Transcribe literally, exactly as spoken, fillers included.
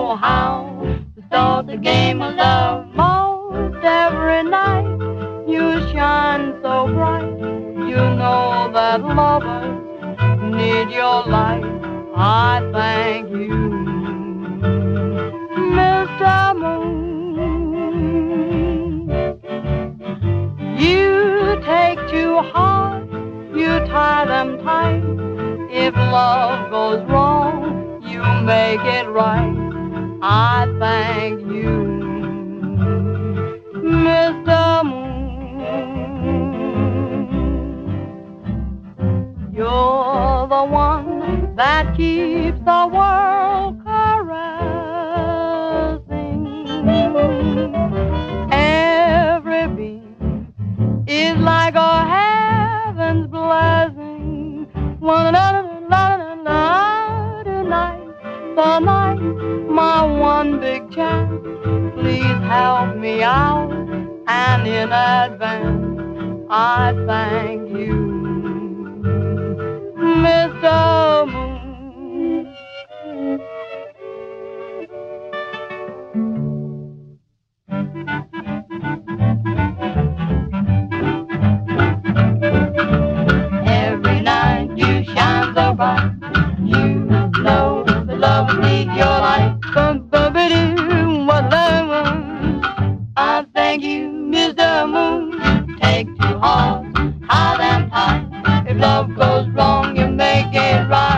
know how to start the game of love. Most every night you shine so bright. You know that lovers need your light. I thank you, Mister Moon. You take two hearts, you tie them tight. If love goes wrong, you make it right. I thank you, Mister Moon. You're the one that keeps the world caressing. Every beam is like a heaven's blessing. La la la la la la. Tonight, the night, my one big chance. Please help me out, and in advance, I thank you, Mister Moon. Every night you shine so bright. You know the love need your light. I thank you, Mister Moon. Take two hearts, tie them tight. If love goes wrong, you make it right.